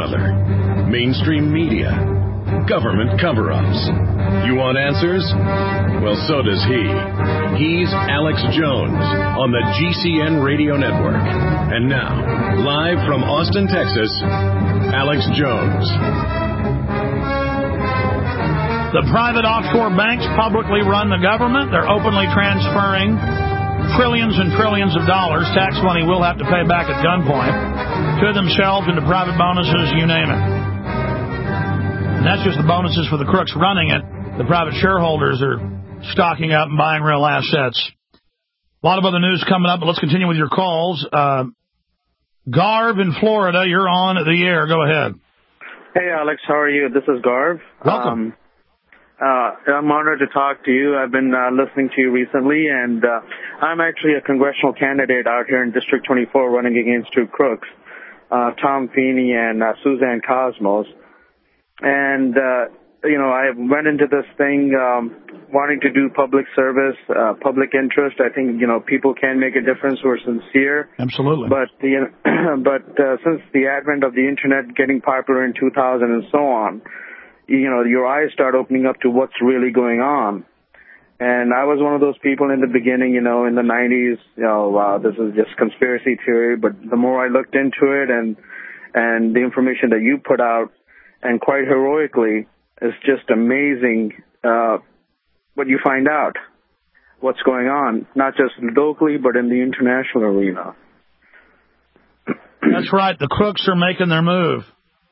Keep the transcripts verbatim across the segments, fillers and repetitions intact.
other. Mainstream media. Government cover-ups. You want answers? Well, so does he. He's Alex Jones on the G C N Radio Network. And now, live from Austin, Texas, Alex Jones. The private offshore banks publicly run the government. They're openly transferring trillions and trillions of dollars, tax money we'll have to pay back at gunpoint, to themselves into private bonuses, you name it. And that's just the bonuses for the crooks running it. The private shareholders are stocking up and buying real assets. A lot of other news coming up, but let's continue with your calls. Uh, Garv in Florida, you're on the air. Go ahead. Hey, Alex, how are you? This is Garv. Welcome. Um, uh, I'm honored to talk to you. I've been uh, listening to you recently, and uh, I'm actually a congressional candidate out here in District twenty-four running against two crooks, uh, Tom Feeney and uh, Suzanne Cosmos. And, uh, you know, I went into this thing um, wanting to do public service, uh, public interest. I think, you know, people can make a difference who are sincere. Absolutely. But, the, but uh, since the advent of the Internet getting popular in two thousand and so on, you know, your eyes start opening up to what's really going on. And I was one of those people in the beginning, you know, in the nineties, you know, uh, this is just conspiracy theory. But the more I looked into it and and the information that you put out, and quite heroically, it's just amazing uh, what you find out, what's going on, not just locally, but in the international arena. That's right. The crooks are making their move.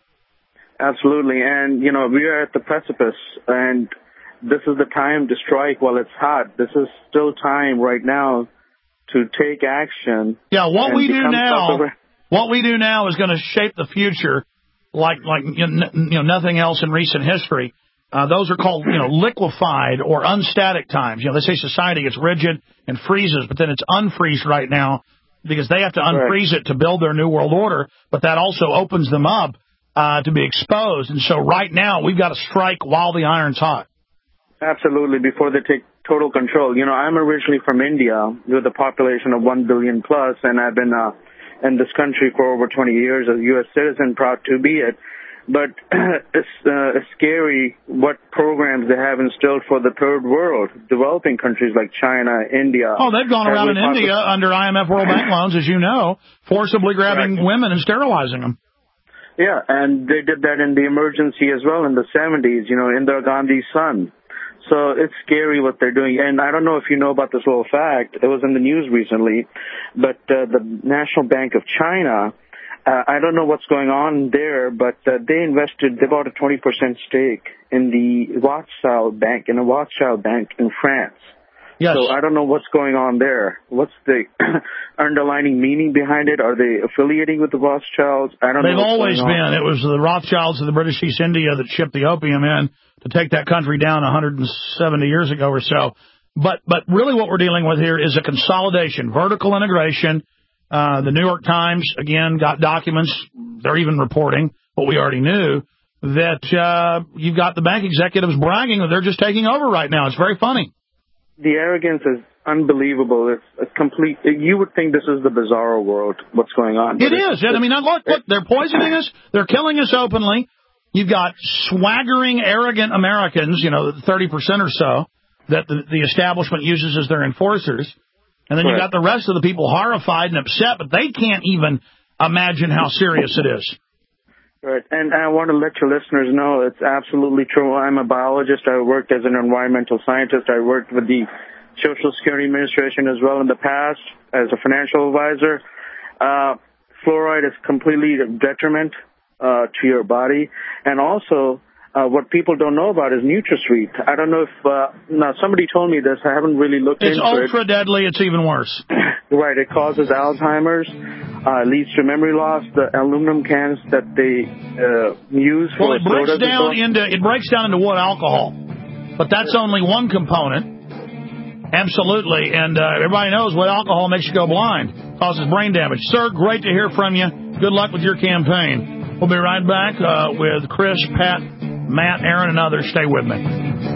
Absolutely. And, you know, we are at the precipice, and this is the time to strike while it's hot. This is still time right now to take action. Yeah, what we do now, what we do now is going to shape the future. Like, like you know, nothing else in recent history. Uh, those are called, you know, liquefied or unstatic times. You know, they say society gets rigid and freezes, but then it's unfreezed right now because they have to unfreeze it to build their new world order. But that also opens them up uh, to be exposed. And so right now we've got to strike while the iron's hot. Absolutely, before they take total control. You know, I'm originally from India with a population of one billion plus, and I've been uh, in this country for over twenty years as a U S citizen, proud to be it. But it's, uh, it's scary what programs they have instilled for the third world, developing countries like China, India. Oh, they've gone around in India under I M F World Bank loans, as you know, forcibly grabbing right. women and sterilizing them. Yeah, and they did that in the emergency as well in the seventies, you know, Indira Gandhi's son. So it's scary what they're doing. And I don't know if you know about this little fact. It was in the news recently. But uh, the National Bank of China, uh, I don't know what's going on there, but uh, they invested, they bought a twenty percent stake in the Rothschild Bank, in a Rothschild Bank in France. Yes. So I don't know what's going on there. What's the underlining meaning behind it? Are they affiliating with the Rothschilds? I don't They've know. They've always been. It was the Rothschilds of the British East India that shipped the opium in to take that country down one hundred seventy years ago or so. But but really what we're dealing with here is a consolidation, vertical integration. Uh, the New York Times, again, got documents. They're even reporting what we already knew, that uh, you've got the bank executives bragging that they're just taking over right now. It's very funny. The arrogance is unbelievable. It's a complete. You would think this is the bizarro world. What's going on? It is. I mean, look, look, they're poisoning us. They're killing us openly. You've got swaggering, arrogant Americans, you know, thirty percent or so that the, the establishment uses as their enforcers. And then you've got the rest of the people horrified and upset, but they can't even imagine how serious it is. Right. And I want to let your listeners know it's absolutely true. I'm a biologist. I worked as an environmental scientist. I worked with the Social Security Administration as well in the past as a financial advisor. Uh, fluoride is completely a detriment uh, to your body. And also, uh, what people don't know about is NutraSweet. I don't know if, uh, now somebody told me this. I haven't really looked it's into it. It's ultra deadly. It's even worse. Right. It causes Alzheimer's. Uh, leads to memory loss. The aluminum cans that they uh, use for well, it breaks sodas down into it breaks down into wood alcohol, but that's only one component. Absolutely, and uh, everybody knows wood alcohol makes you go blind, causes brain damage. Sir, great to hear from you. Good luck with your campaign. We'll be right back uh, with Chris, Pat, Matt, Aaron, and others. Stay with me.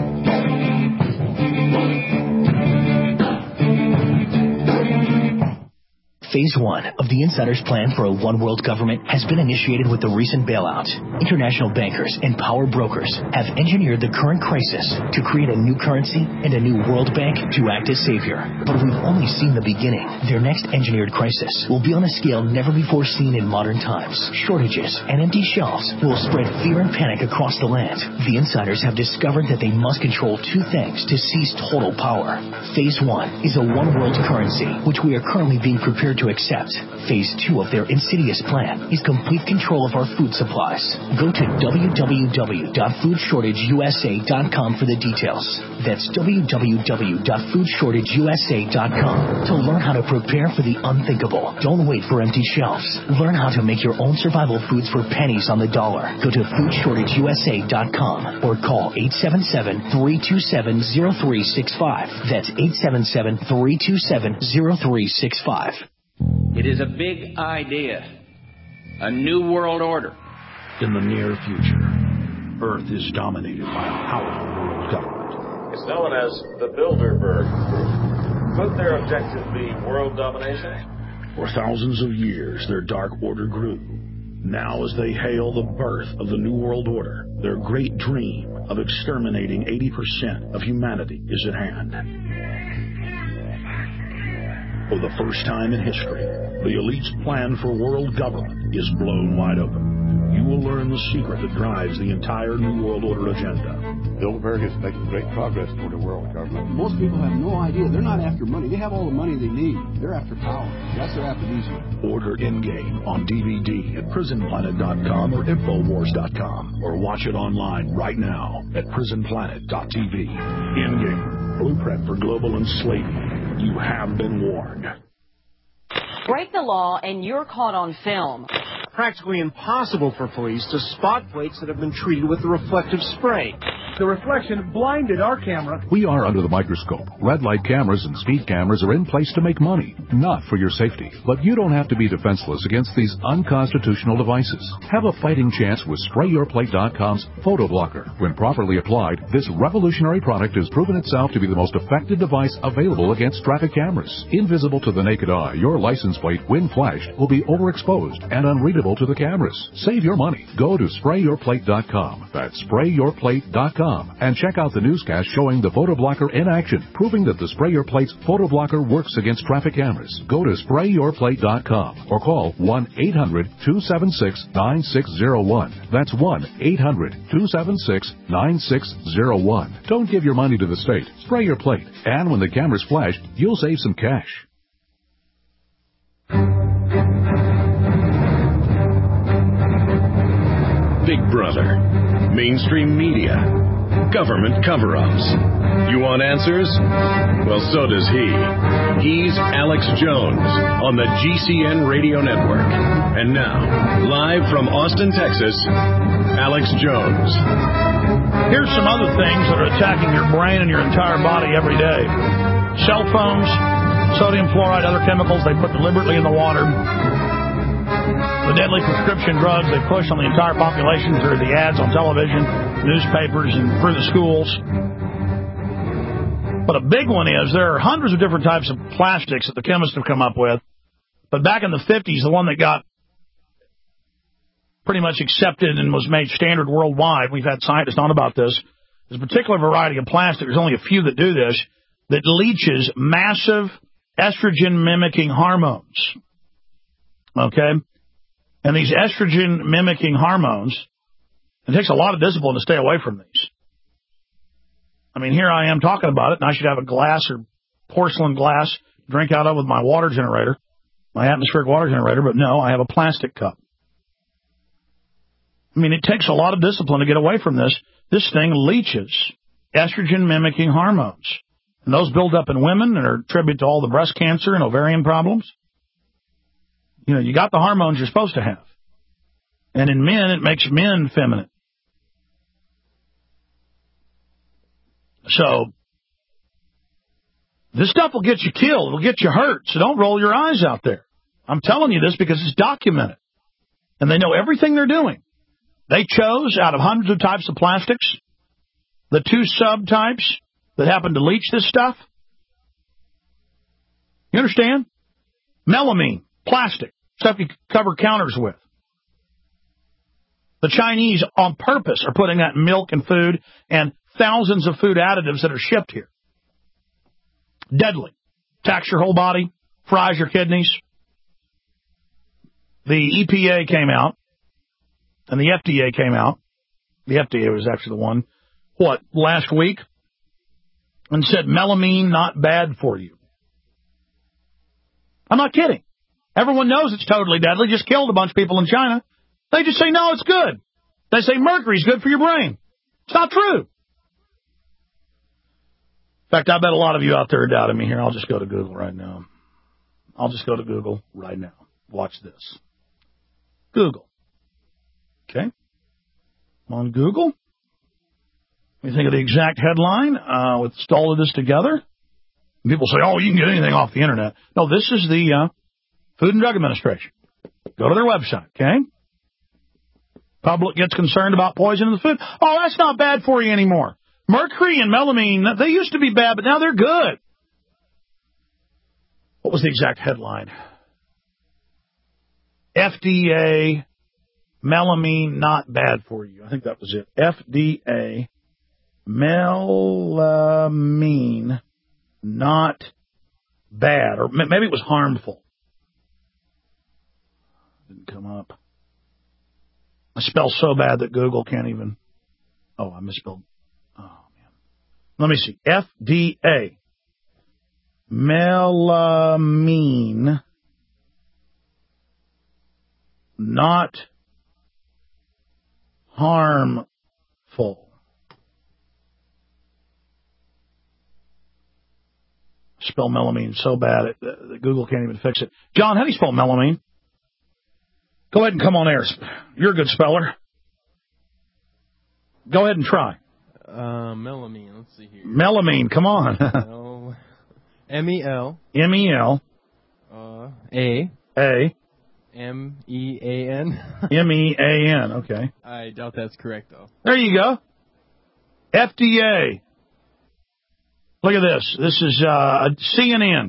Phase one of the insider's plan for a one-world government has been initiated with the recent bailout. International bankers and power brokers have engineered the current crisis to create a new currency and a new world bank to act as savior. But we've only seen the beginning. Their next engineered crisis will be on a scale never before seen in modern times. Shortages and empty shelves will spread fear and panic across the land. The insiders have discovered that they must control two things to seize total power. Phase one is a one-world currency, which we are currently being prepared to accept. Phase two of their insidious plan is complete control of our food supplies. Go to w w w dot food shortage u s a dot com for the details. That's w w w dot food shortage u s a dot com to learn how to prepare for the unthinkable. Don't wait for empty shelves. Learn how to make your own survival foods for pennies on the dollar. Go to food shortage u s a dot com or call eight seven seven, three two seven, zero three six five. That's eight seven seven, three two seven, zero three six five. It is a big idea, a new world order. In the near future, Earth is dominated by a powerful world government. It's known as the Bilderberg Group. Could their objective be world domination? For thousands of years, their dark order grew. Now, as they hail the birth of the New World Order, their great dream of exterminating eighty percent of humanity is at hand. For the first time in history, the elite's plan for world government is blown wide open. You will learn the secret that drives the entire New World Order agenda. Bilderberg is making great progress toward a world government. Most people have no idea. They're not after money. They have all the money they need. They're after power. That's what they're after these men. Order Endgame on D V D at prison planet dot com or infowars dot com, or watch it online right now at prison planet dot t v. Endgame, blueprint for global enslavement. You have been warned. Break the law and you're caught on film. Practically impossible for police to spot plates that have been treated with the reflective spray. The reflection blinded our camera. We are under the microscope. Red light cameras and speed cameras are in place to make money, not for your safety. But you don't have to be defenseless against these unconstitutional devices. Have a fighting chance with spray your plate dot com's Photo Blocker. When properly applied, this revolutionary product has proven itself to be the most effective device available against traffic cameras. Invisible to the naked eye, your license plate, when flashed, will be overexposed and unreadable to the cameras. Save your money. Go to spray your plate dot com. That's spray your plate dot com. And check out the newscast showing the Photo Blocker in action, proving that the Spray Your Plate's Photo Blocker works against traffic cameras. Go to spray your plate dot com or call one eight hundred, two seven six, nine six zero one. That's one eight hundred, two seven six, nine six zero one. Don't give your money to the state. Spray your plate. And when the camera's flashed, you'll save some cash. Big Brother, mainstream media, government cover-ups. You want answers? Well, so does he. He's Alex Jones on the G C N Radio Network. And now, live from Austin, Texas, Alex Jones. Here's some other things that are attacking your brain and your entire body every day. Cell phones, sodium fluoride, other chemicals they put deliberately in the water. The deadly prescription drugs they push on the entire population through the ads on television, newspapers, and through the schools. But a big one is there are hundreds of different types of plastics that the chemists have come up with. But back in the fifties, the one that got pretty much accepted and was made standard worldwide, we've had scientists on about this, is a particular variety of plastic, there's only a few that do this, that leaches massive estrogen-mimicking hormones. Okay? And these estrogen-mimicking hormones, it takes a lot of discipline to stay away from these. I mean, here I am talking about it, and I should have a glass or porcelain glass to drink out of with my water generator, my atmospheric water generator, but no, I have a plastic cup. I mean, it takes a lot of discipline to get away from this. This thing leaches estrogen-mimicking hormones. And those build up in women and are attributed to all the breast cancer and ovarian problems. You know, you got the hormones you're supposed to have. And in men, it makes men feminine. So, this stuff will get you killed. It'll get you hurt. So don't roll your eyes out there. I'm telling you this because it's documented. And they know everything they're doing. They chose, out of hundreds of types of plastics, the two subtypes that happen to leach this stuff. You understand? Melamine. Plastic, stuff you cover counters with. The Chinese, on purpose, are putting that in milk and food and thousands of food additives that are shipped here. Deadly. Attacks your whole body, fries your kidneys. The E P A came out, and the F D A came out. The F D A was actually the one, what, last week? And said melamine not bad for you. I'm not kidding. Everyone knows it's totally deadly. Just killed a bunch of people in China. They just say, no, it's good. They say mercury's good for your brain. It's not true. In fact, I bet a lot of you out there are doubting me here. I'll just go to Google right now. I'll just go to Google right now. Watch this. Google. Okay. I'm on Google. What do you think of the exact headline uh, with all of this together? And people say, oh, you can get anything off the Internet. No, this is the uh, Food and Drug Administration. Go to their website, okay? Public gets concerned about poison in the food. Oh, that's not bad for you anymore. Mercury and melamine, they used to be bad, but now they're good. What was the exact headline? F D A, melamine not bad for you. I think that was it. F D A, melamine not bad. Or maybe it was harmful. Didn't come up. I spell so bad that Google can't even... Oh, I misspelled. Oh, man. Let me see. F D A. Melamine. Not harmful. Spell melamine so bad that Google can't even fix it. John, how do you spell melamine? Go ahead and come on air. You're a good speller. Go ahead and try. Uh, melamine. Let's see here. Melamine. Come on. L- M E L. M E L. Uh, A. A. M E A N. M E A N. Okay. I doubt that's correct, though. There you go. F D A. Look at this. This is uh, C N N.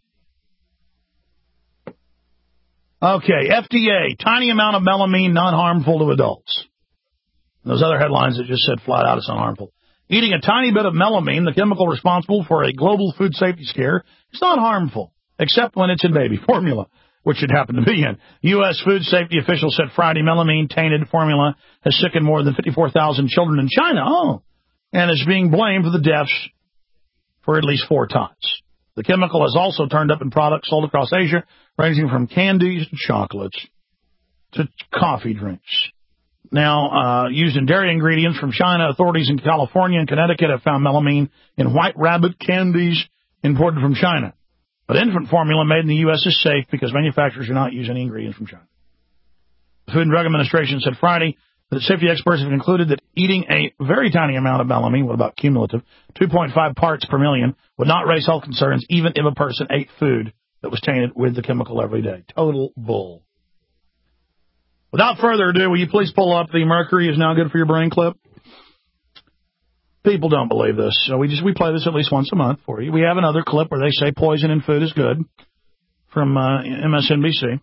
Okay, F D A, tiny amount of melamine, not harmful to adults. Those other headlines that just said flat out it's not harmful. Eating a tiny bit of melamine, the chemical responsible for a global food safety scare, is not harmful, except when it's in baby formula, which it happened to be in. U S food safety officials said Friday melamine-tainted formula has sickened more than fifty-four thousand children in China, oh, and is being blamed for the deaths for at least four times. The chemical has also turned up in products sold across Asia, ranging from candies to chocolates to coffee drinks. Now, uh, used in dairy ingredients from China, authorities in California and Connecticut have found melamine in White Rabbit candies imported from China. But infant formula made in the U S is safe because manufacturers do not use any ingredients from China. The Food and Drug Administration said Friday that safety experts have concluded that eating a very tiny amount of melamine, what about cumulative, two point five parts per million, would not raise health concerns even if a person ate food that was tainted with the chemical every day. Total bull. Without further ado, will you please pull up the mercury is now good for your brain clip? People don't believe this, so we just we play this at least once a month for you. We have another clip where they say poison in food is good from uh, M S N B C.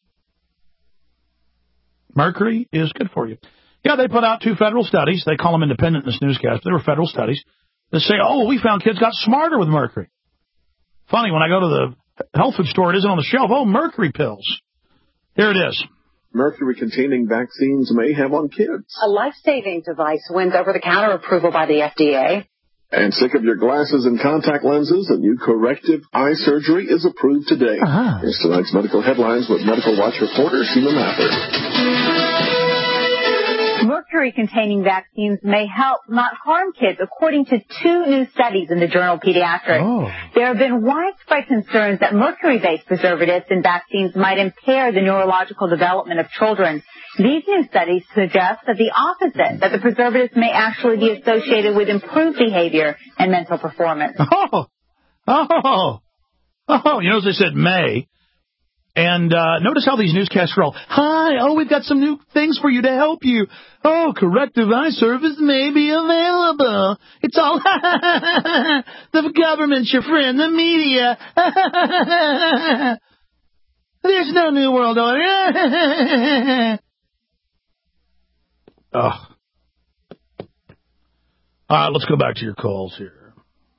Mercury is good for you. Yeah, they put out two federal studies. They call them independent in this newscast, but they were federal studies that say, oh, we found kids got smarter with mercury. Funny, when I go to the health food store, it isn't on the shelf. Oh, mercury pills. Here it is. Mercury-containing vaccines may have on kids. A life-saving device wins over-the-counter approval by the F D A. And sick of your glasses and contact lenses? A new corrective eye surgery is approved today. Uh-huh. Here's tonight's medical headlines with Medical Watch reporter Sheila Mather. Mercury-containing vaccines may help, not harm kids, according to two new studies in the journal Pediatrics. Oh. There have been widespread concerns that mercury-based preservatives in vaccines might impair the neurological development of children. These new studies suggest that the opposite, that the preservatives may actually be associated with improved behavior and mental performance. Oh, oh, oh, you know, as they said, may. And uh notice how these newscasts roll. Hi, oh, we've got some new things for you to help you. Oh, corrective eye service may be available. It's all the government's your friend, the media. There's no new world order. Oh. All right, let's go back to your calls here.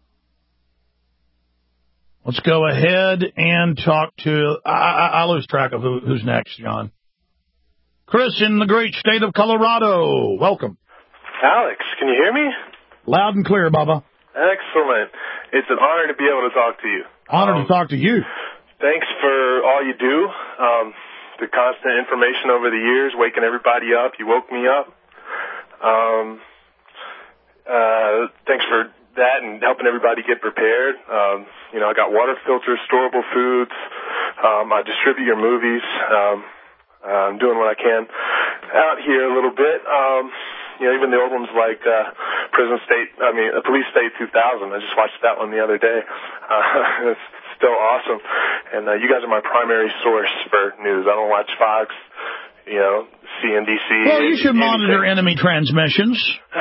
Let's go ahead and talk to... I, I, I lose track of who, who's next, John. Chris in the great state of Colorado. Welcome. Alex, can you hear me? Loud and clear, Bubba. Excellent. It's an honor to be able to talk to you. Honor um, to talk to you. Thanks for all you do. Um, the constant information over the years, waking everybody up. You woke me up. Um, uh, thanks for that and helping everybody get prepared. Um, you know, I got water filters, storable foods. Um, I distribute your movies. Um, I'm doing what I can out here a little bit. Um, you know, even the old ones like uh, Prison State, I mean, uh, Police State two thousand. I just watched that one the other day. Uh, it's still awesome. And uh, you guys are my primary source for news. I don't watch Fox, you know, C N B C. Well, you should monitor enemy transmissions.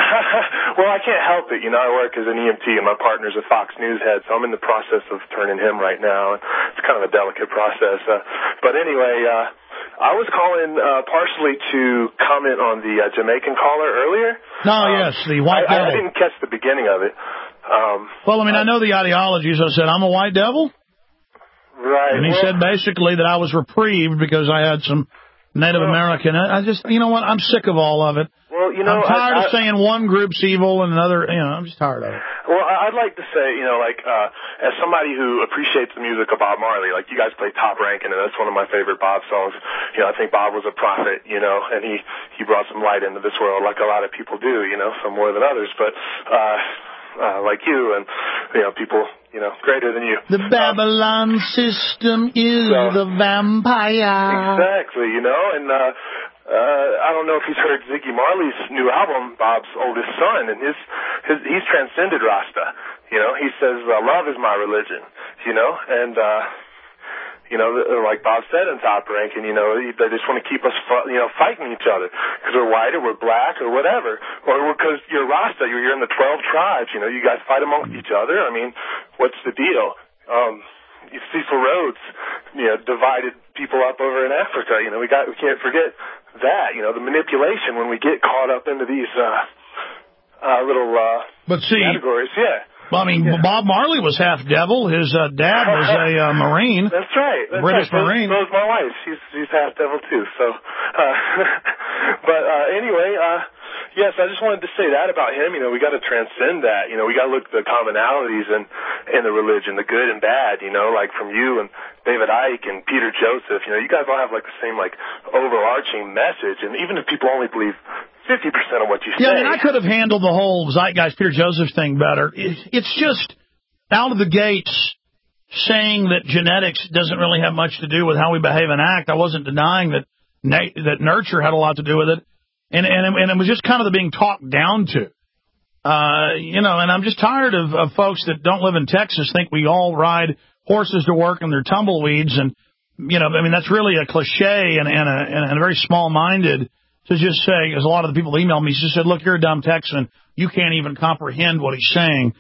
Well, I can't help it. You know, I work as an E M T, and my partner's a Fox News head, so I'm in the process of turning him right now. It's kind of a delicate process. Uh, but anyway, uh, I was calling uh, partially to comment on the uh, Jamaican caller earlier. No, um, yes, the white I, devil. I didn't catch the beginning of it. Um, well, I mean, I know the ideologies. I said, I'm a white devil. Right. And he well, said basically that I was reprieved because I had some Native well, American. I just, you know what? I'm sick of all of it. Well, you know, I'm tired I, I, of saying one group's evil and another, you know, I'm just tired of it. Well, I'd like to say, you know, like, uh, as somebody who appreciates the music of Bob Marley, like, you guys play Top Rankin', and that's one of my favorite Bob songs. You know, I think Bob was a prophet, you know, and he, he brought some light into this world like a lot of people do, you know, some more than others, but, uh, uh, like you and, you know, people, you know, greater than you. The Babylon um, system is so, the vampire. Exactly, you know, and, uh, Uh, I don't know if he's heard Ziggy Marley's new album, Bob's oldest son, and his, his he's transcended Rasta. You know, he says, uh, love is my religion, you know, and, uh, you know, like Bob said in Top Rankin', you know, they just want to keep us, you know, fighting each other because we're white or we're black or whatever, or because you're Rasta, you're in the twelve tribes, you know, you guys fight amongst each other. I mean, what's the deal? Um, Cecil Rhodes, you know, divided people up over in Africa. You know, we got we can't forget that. You know, the manipulation when we get caught up into these uh, uh, little uh, but see, categories. Yeah. Well, I mean, yeah. Bob Marley was half devil. His uh, dad was a uh, Marine. That's right. That's British right. Marine. So, so is my wife. She's she's half devil too. So, uh, but uh, anyway. Uh, Yes, I just wanted to say that about him. You know, we got to transcend that. You know, we got to look at the commonalities in, in the religion, the good and bad, you know, like from you and David Icke and Peter Joseph. You know, you guys all have, like, the same, like, overarching message. And even if people only believe fifty percent of what you say. Yeah, I mean, I could have handled the whole Zeitgeist Peter Joseph thing better. It's just out of the gates saying that genetics doesn't really have much to do with how we behave and act. I wasn't denying that na- that nurture had a lot to do with it. And, and and it was just kind of the being talked down to, uh, you know. And I'm just tired of, of folks that don't live in Texas think we all ride horses to work and they're tumbleweeds. And you know, I mean, that's really a cliche and and a, and a very small-minded to just say. As a lot of the people email me, just said, "Look, you're a dumb Texan. You can't even comprehend what he's saying."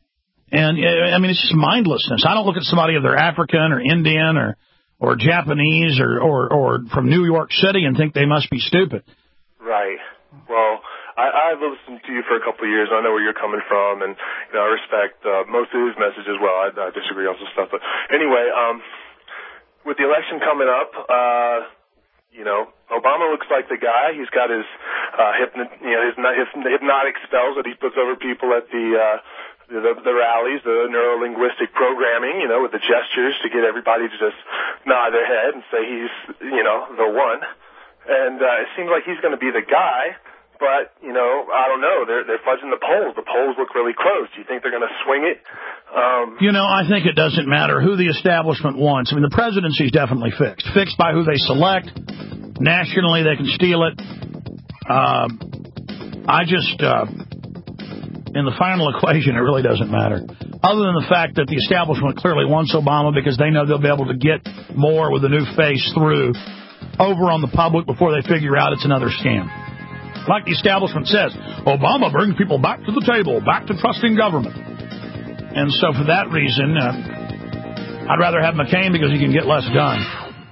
And I mean, it's just mindlessness. I don't look at somebody if they're African or Indian or or Japanese or or, or from New York City and think they must be stupid. Right. Well, I, I've listened to you for a couple of years. I know where you're coming from, and you know, I respect uh, most of his message as well. I, I disagree on some stuff, but anyway, um, with the election coming up, uh, you know, Obama looks like the guy. He's got his, uh, hypno, you know, his, his hypnotic spells that he puts over people at the. Uh, The, the rallies, the neuro-linguistic programming, you know, with the gestures to get everybody to just nod their head and say he's, you know, the one. And uh, it seems like he's going to be the guy, but, you know, I don't know. They're, they're fudging the polls. The polls look really close. Do you think they're going to swing it? Um, you know, I think it doesn't matter who the establishment wants. I mean, the presidency is definitely fixed. Fixed by who they select. Nationally, they can steal it. Uh, I just... Uh, in the final equation, it really doesn't matter. Other than the fact that the establishment clearly wants Obama because they know they'll be able to get more with a new face through over on the public before they figure out it's another scam. Like the establishment says, Obama brings people back to the table, back to trusting government. And so for that reason, uh, I'd rather have McCain because he can get less done.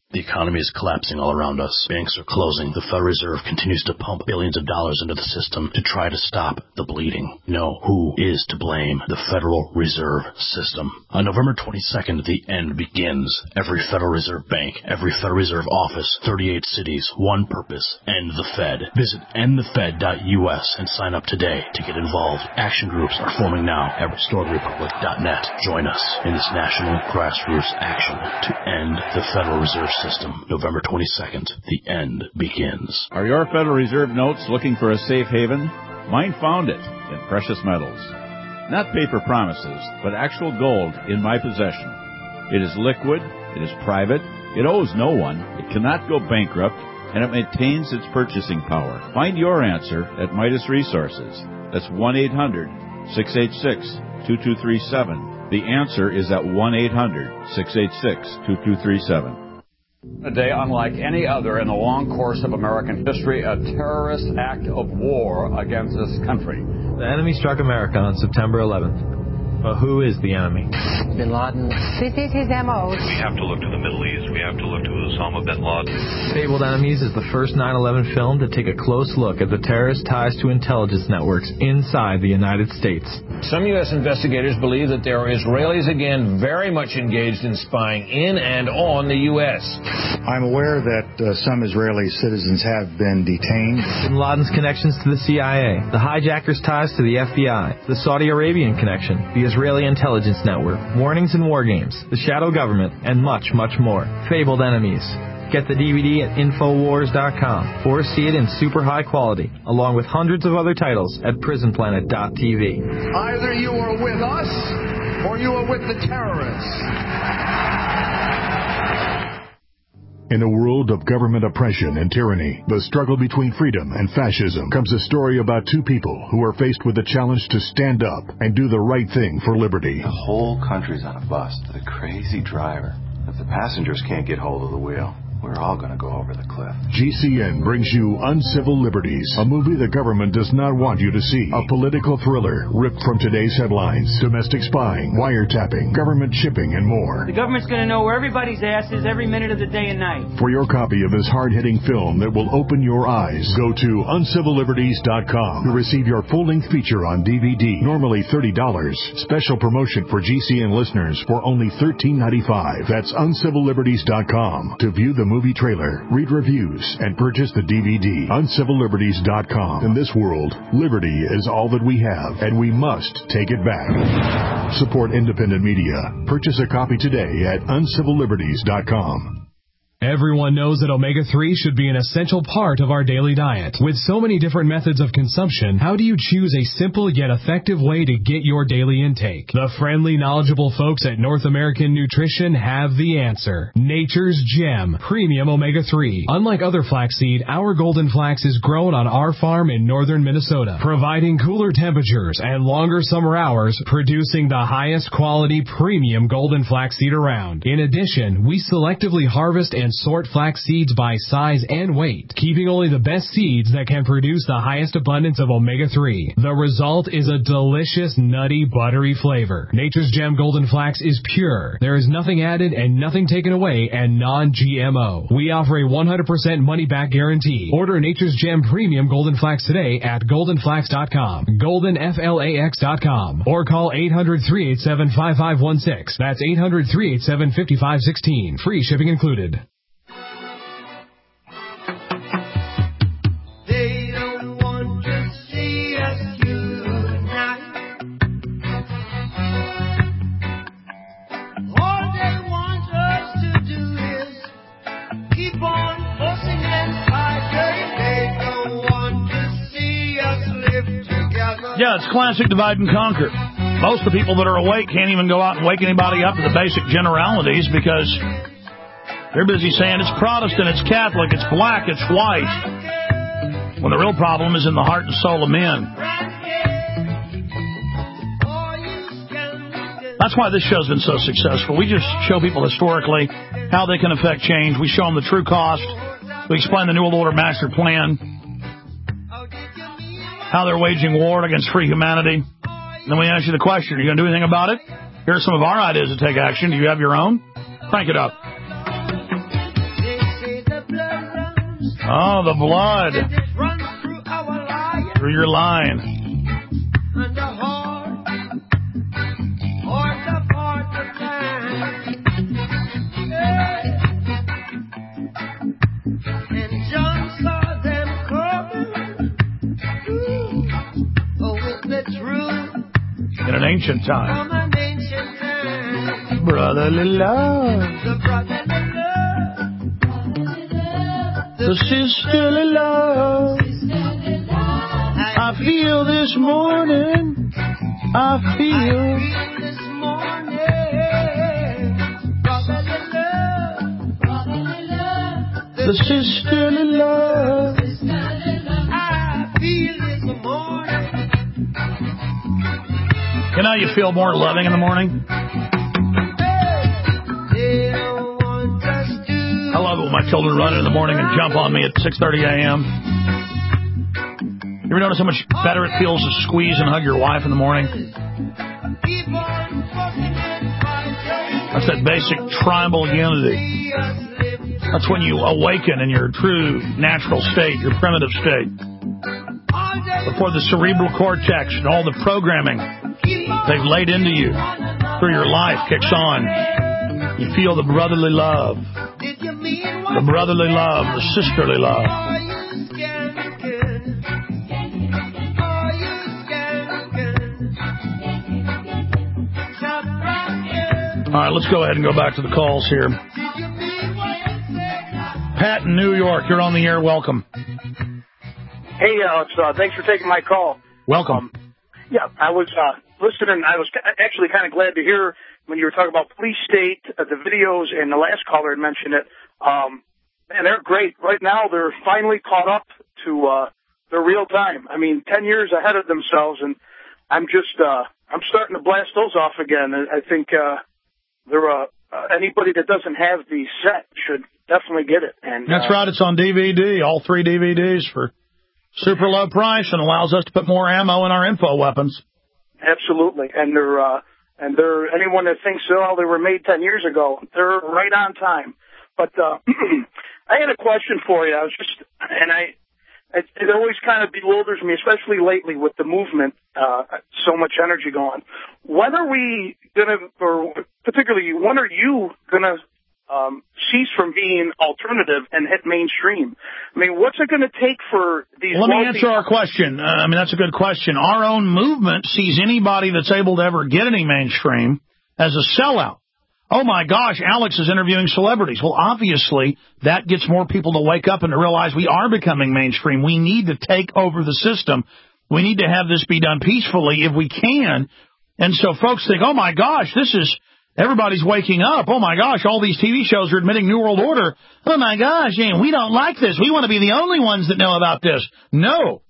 The economy is collapsing all around us. Banks are closing. The Federal Reserve continues to pump billions of dollars into the system to try to stop the bleeding. No, who is to blame? The Federal Reserve System. On November twenty-second, the end begins. Every Federal Reserve Bank, every Federal Reserve office, thirty-eight cities, one purpose, end the Fed. Visit end the fed dot U S and sign up today to get involved. Action groups are forming now at restore the republic dot net. Join us in this national grassroots action to end the Federal Reserve System. November twenty-second, the end begins. Are your Federal Reserve notes looking for a safe haven? Mine found it in precious metals. Not paper promises, but actual gold in my possession. It is liquid, it is private, it owes no one, it cannot go bankrupt, and it maintains its purchasing power. Find your answer at Midas Resources. That's one eight hundred, six eight six, two two three seven. The answer is at one eight hundred, six eight six, two two three seven. A day unlike any other in the long course of American history, a terrorist act of war against this country. The enemy struck America on September eleventh. But who is the enemy? Bin Laden. This is his M O. We have to look to the Middle East. We have to look to Osama bin Laden. Fabled Enemies is the first nine eleven film to take a close look at the terrorist ties to intelligence networks inside the United States. Some U S investigators believe that there are Israelis again very much engaged in spying in and on the U S. I'm aware that uh, some Israeli citizens have been detained. Bin Laden's connections to the C I A, the hijackers' ties to the F B I, the Saudi Arabian connection, the Israeli intelligence network, warnings and war games, the shadow government, and much, much more. Fabled Enemies. Get the D V D at Infowars dot com or see it in super high quality, along with hundreds of other titles at Prison Planet dot T V. Either you are with us or you are with the terrorists. In a world of government oppression and tyranny, the struggle between freedom and fascism, comes a story about two people who are faced with the challenge to stand up and do the right thing for liberty. The whole country's on a bus with a crazy driver. If the passengers can't get hold of the wheel, we're all going to go over the cliff. G C N brings you Uncivil Liberties, a movie the government does not want you to see. A political thriller ripped from today's headlines. Domestic spying, wiretapping, government shipping, and more. The government's going to know where everybody's ass is every minute of the day and night. For your copy of this hard-hitting film that will open your eyes, go to uncivil liberties dot com to receive your full-length feature on D V D. Normally thirty dollars. Special promotion for G C N listeners for only thirteen ninety-five. That's uncivil liberties dot com. To view the movie trailer, read reviews, and purchase the D V D. uncivil liberties dot com. In this world, liberty is all that we have, and we must take it back. Support independent media. Purchase a copy today at uncivil liberties dot com. Everyone knows that omega three should be an essential part of our daily diet. With so many different methods of consumption, how do you choose a simple yet effective way to get your daily intake? The friendly, knowledgeable folks at North American Nutrition have the answer. Nature's Gem Premium Omega three. Unlike other flaxseed, our golden flax is grown on our farm in northern Minnesota, providing cooler temperatures and longer summer hours, producing the highest quality premium golden flaxseed around. In addition, we selectively harvest and sort flax seeds by size and weight, keeping only the best seeds that can produce the highest abundance of omega three. The result is a delicious, nutty, buttery flavor. Nature's Gem Golden Flax is pure. There is nothing added and nothing taken away, and non G M O. We offer a one hundred percent money-back guarantee. Order Nature's Gem Premium Golden Flax today at golden flax dot com, golden flax dot com, or call eight hundred, three eight seven, five five one six. That's eight hundred, three eight seven, five five one six. Free shipping included. Yeah, it's classic divide and conquer. Most of the people that are awake can't even go out and wake anybody up to the basic generalities because they're busy saying it's Protestant, it's Catholic, it's black, it's white, when the real problem is in the heart and soul of men. That's why this show's been so successful. We just show people historically how they can affect change. We show them the true cost. We explain the New World Order Master Plan, how they're waging war against free humanity. And then we ask you the question, are you going to do anything about it? Here are some of our ideas to take action. Do you have your own? Crank it up. Oh, the blood. Through your line. In an ancient time. Brotherly love. The sisterly love. I feel this morning. I feel. The sisterly love. I feel this morning. You know, you feel more loving in the morning. I love it when my children run in the morning and jump on me at six thirty a.m. You ever notice how much better it feels to squeeze and hug your wife in the morning? That's that basic tribal unity. That's when you awaken in your true natural state, your primitive state. Before the cerebral cortex and all the programming they've laid into you through your life kicks on. You feel the brotherly love. The brotherly love, the sisterly love. All right, let's go ahead and go back to the calls here. Pat in New York, you're on the air. Welcome. Hey, Alex. Uh, thanks for taking my call. Welcome. Um, yeah, I was uh, listening. I was actually kind of glad to hear when you were talking about police state, uh, the videos, and the last caller had mentioned it. Um, and they're great. Right now, they're finally caught up to uh, their real time. I mean, ten years ahead of themselves, and I'm just uh, I'm starting to blast those off again. I think uh, they're uh, uh, anybody that doesn't have the set should definitely get it. And that's uh, right. It's on D V D, all three D V Ds for super low price, and allows us to put more ammo in our info weapons. Absolutely, and they're uh, and they're anyone that thinks oh they were made ten years ago, they're right on time. But uh, I had a question for you. I was just and I it, it always kind of bewilders me, especially lately with the movement, uh, so much energy going. When are we gonna, or particularly when are you gonna Um, cease from being alternative and hit mainstream? I mean, what's it going to take for these... Let me answer our question. Uh, I mean, that's a good question. Our own movement sees anybody that's able to ever get any mainstream as a sellout. Oh, my gosh, Alex is interviewing celebrities. Well, obviously, that gets more people to wake up and to realize we are becoming mainstream. We need to take over the system. We need to have this be done peacefully if we can. And so folks think, oh, my gosh, this is... Everybody's waking up. Oh, my gosh, all these T V shows are admitting New World Order. Oh, my gosh, man, we don't like this. We want to be the only ones that know about this. No.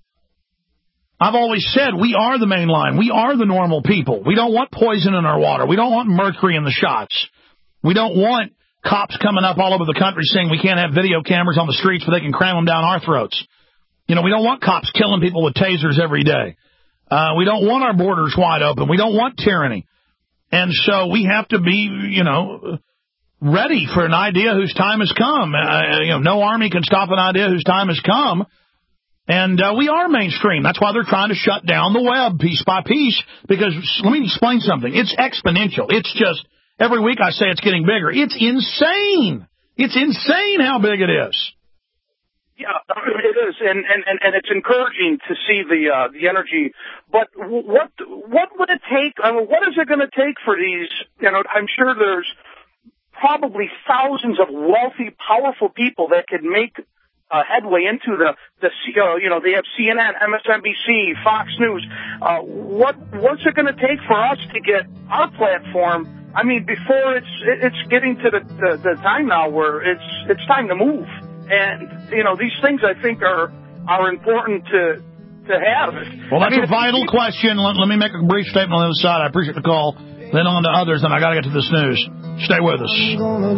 I've always said we are the main line. We are the normal people. We don't want poison in our water. We don't want mercury in the shots. We don't want cops coming up all over the country saying we can't have video cameras on the streets so they can cram them down our throats. You know, we don't want cops killing people with tasers every day. Uh, we don't want our borders wide open. We don't want tyranny. And so we have to be, you know, ready for an idea whose time has come. Uh, you know, no army can stop an idea whose time has come. And uh, we are mainstream. That's why they're trying to shut down the web piece by piece. Because let me explain something. It's exponential. It's just every week I say it's getting bigger. It's insane. It's insane how big it is. Yeah, it is, and, and, and it's encouraging to see the uh, the energy. But what what would it take? I mean, what is it going to take for these? You know, I'm sure there's probably thousands of wealthy, powerful people that could make a headway into the the uh, you know they have C N N, M S N B C, Fox News. Uh, what what's it going to take for us to get our platform? I mean, before it's it's getting to the, the the time now where it's it's time to move. And, you know, these things I think are are important to to have. Well, that's I mean, a vital you, question. Let, let me make a brief statement on the other side. I appreciate the call. Then on to others, and I got to get to this news. Stay with us. I'm gonna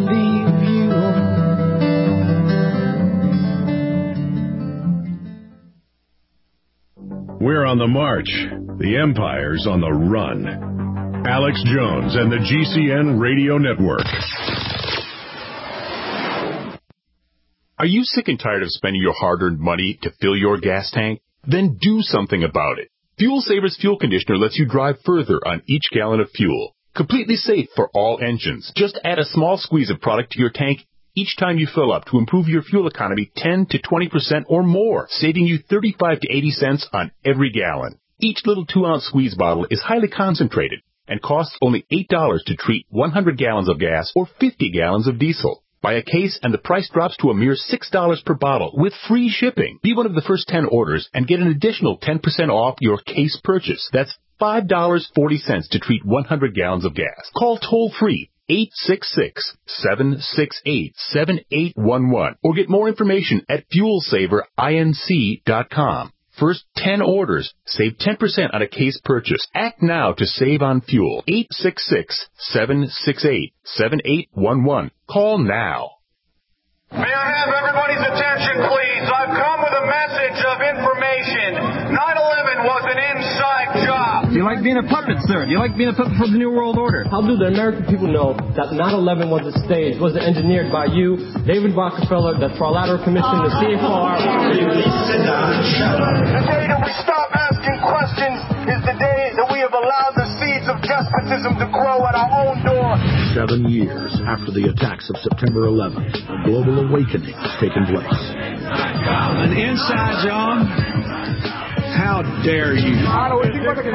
leave you. We're on the march. The Empire's on the run. Alex Jones and the G C N Radio Network. Are you sick and tired of spending your hard-earned money to fill your gas tank? Then do something about it. Fuel Saver's fuel conditioner lets you drive further on each gallon of fuel. Completely safe for all engines. Just add a small squeeze of product to your tank each time you fill up to improve your fuel economy ten to twenty percent or more, saving you thirty-five to eighty cents on every gallon. Each little two-ounce squeeze bottle is highly concentrated and costs only eight dollars to treat one hundred gallons of gas or fifty gallons of diesel. Buy a case and the price drops to a mere six dollars per bottle with free shipping. Be one of the first ten orders and get an additional ten percent off your case purchase. That's five dollars and forty cents to treat one hundred gallons of gas. Call toll-free eight six six, seven six eight, seven eight one one or get more information at fuel saver inc dot com. First ten orders, save ten percent on a case purchase. Act now to save on fuel. eight six six, seven six eight, seven eight one one. Call now. May I have everybody's attention, please? I've come with a message of information. nine eleven was an inside job. Do you like being a puppet, sir? Do you like being a puppet for the New World Order? How do the American people know that nine eleven was a stage, was engineered by you, David Rockefeller, the Trilateral Commission, the C F R? The day that we stop asking questions is the day that we have allowed the seeds of despotism to grow at our own door. Seven years after the attacks of September eleventh, a global awakening has taken place. An inside job? How dare you? If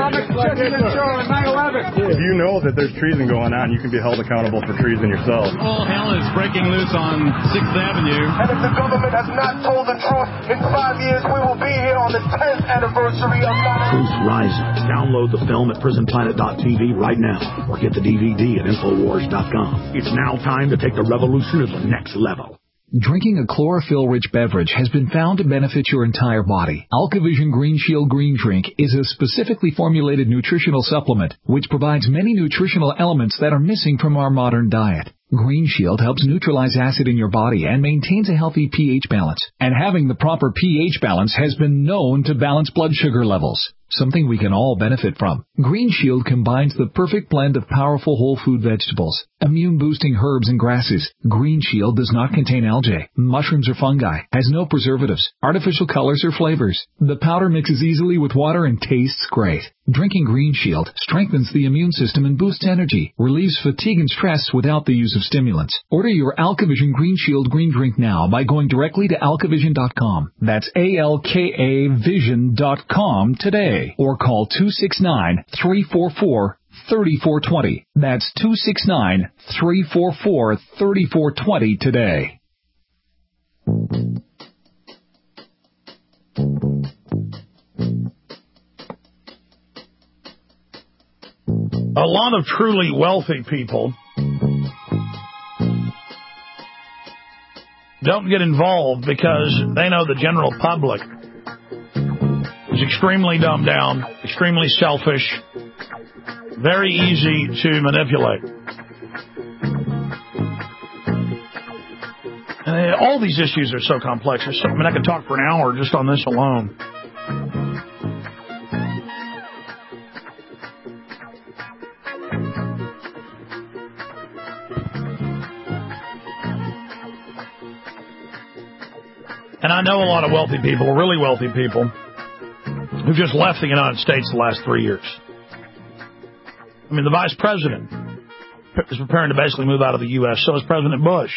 you know that there's treason going on, you can be held accountable for treason yourself. All hell is breaking loose on sixth Avenue. And if the government has not told the truth, in five years we will be here on the tenth anniversary of nine eleven. Truth Rising. Download the film at prison planet dot t v right now or get the D V D at infowars dot com. It's now time to take the revolution to the next level. Drinking a chlorophyll-rich beverage has been found to benefit your entire body. AlkaVision Green Shield Green Drink is a specifically formulated nutritional supplement which provides many nutritional elements that are missing from our modern diet. Green Shield helps neutralize acid in your body and maintains a healthy pH balance. And having the proper pH balance has been known to balance blood sugar levels, something we can all benefit from. Green Shield combines the perfect blend of powerful whole food vegetables, immune-boosting herbs and grasses. Green Shield does not contain algae, mushrooms or fungi, has no preservatives, artificial colors or flavors. The powder mixes easily with water and tastes great. Drinking Green Shield strengthens the immune system and boosts energy, relieves fatigue and stress without the use of stimulants. Order your AlkaVision Green Shield Green Drink now by going directly to alkavision dot com. That's A L K A vision dot com today. Or call two six nine, three four four, three four two zero. That's two six nine, three four four, three four two zero today. A lot of truly wealthy people don't get involved because they know the general public is extremely dumbed down, extremely selfish, very easy to manipulate. And all these issues are so complex. I mean, I could talk for an hour just on this alone. And I know a lot of wealthy people, really wealthy people, who've just left the United States the last three years. I mean, the vice president is preparing to basically move out of the U S, so is President Bush.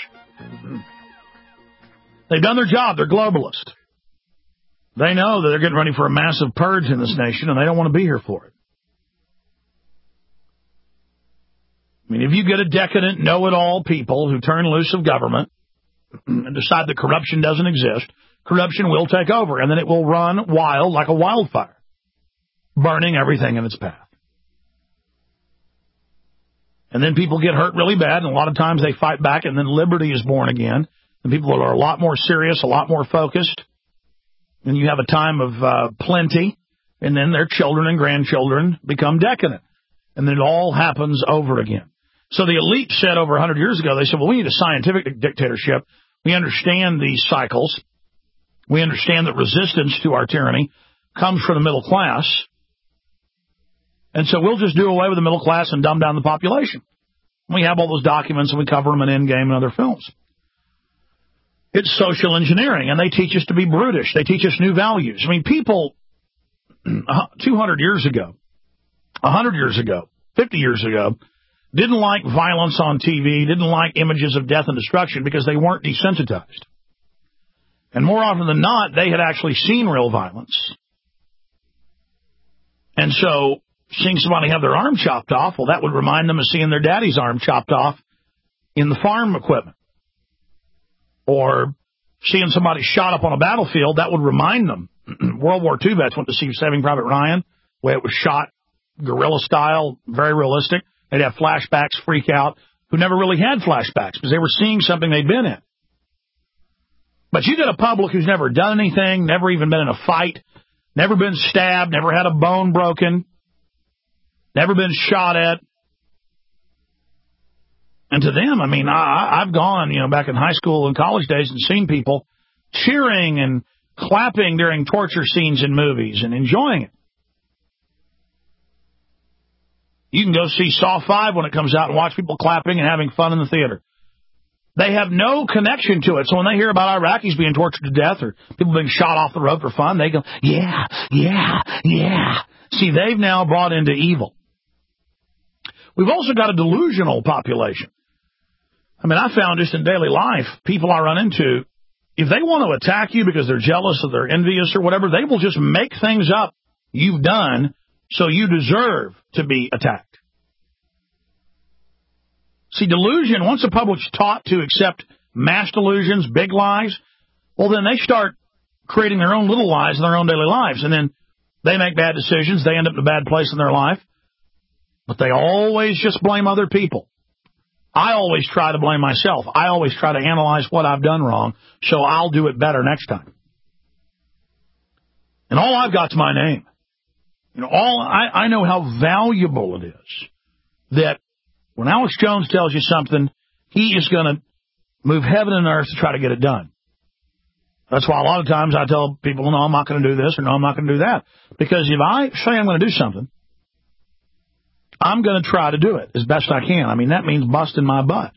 They've done their job. They're globalists. They know that they're getting ready for a massive purge in this nation, and they don't want to be here for it. I mean, if you get a decadent, know-it-all people who turn loose of government and decide that corruption doesn't exist, corruption will take over, and then it will run wild like a wildfire, burning everything in its path. And then people get hurt really bad, and a lot of times they fight back, and then liberty is born again, and people are a lot more serious, a lot more focused, and you have a time of uh, plenty, and then their children and grandchildren become decadent, and then it all happens over again. So the elite said over one hundred years ago, they said, well, we need a scientific dictatorship. We understand these cycles. We understand that resistance to our tyranny comes from the middle class. And so we'll just do away with the middle class and dumb down the population. We have all those documents, and we cover them in Endgame and other films. It's social engineering, and they teach us to be brutish. They teach us new values. I mean, people two hundred years ago, one hundred years ago, fifty years ago, didn't like violence on T V, didn't like images of death and destruction because they weren't desensitized. And more often than not, they had actually seen real violence. And so seeing somebody have their arm chopped off, well, that would remind them of seeing their daddy's arm chopped off in the farm equipment. Or seeing somebody shot up on a battlefield, that would remind them. World War Two vets went to see Saving Private Ryan, where it was shot guerrilla style, very realistic. They'd have flashbacks, freak out, who never really had flashbacks because they were seeing something they'd been in. But you get a public who's never done anything, never even been in a fight, never been stabbed, never had a bone broken, never been shot at. And to them, I mean, I, I've gone, you know, back in high school and college days and seen people cheering and clapping during torture scenes in movies and enjoying it. You can go see Saw five when it comes out and watch people clapping and having fun in the theater. They have no connection to it. So when they hear about Iraqis being tortured to death or people being shot off the road for fun, they go, yeah, yeah, yeah. See, they've now brought into evil. We've also got a delusional population. I mean, I found just in daily life, people I run into, if they want to attack you because they're jealous or they're envious or whatever, they will just make things up you've done so you deserve to be attacked. See, delusion, once the public's taught to accept mass delusions, big lies, well, then they start creating their own little lies in their own daily lives. And then they make bad decisions. They end up in a bad place in their life. But they always just blame other people. I always try to blame myself. I always try to analyze what I've done wrong, so I'll do it better next time. And all I've got's my name. You know, all I, I know how valuable it is that when Alex Jones tells you something, he is going to move heaven and earth to try to get it done. That's why a lot of times I tell people, no, I'm not going to do this, or no, I'm not going to do that. Because if I say I'm going to do something, I'm going to try to do it as best I can. I mean, that means busting my butt.